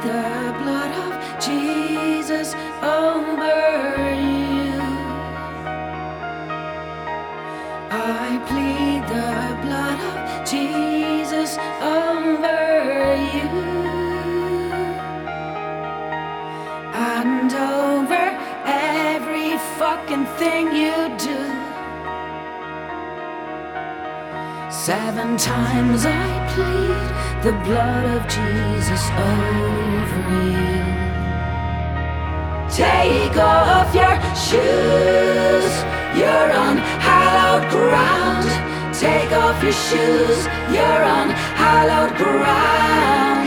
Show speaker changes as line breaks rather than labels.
the blood of Jesus over you. I plead the blood of Jesus over you and over every fucking thing you do. 7 times I plead the blood of Jesus over you. Take off your shoes, you're on hallowed ground. Take off your shoes, you're on hallowed ground.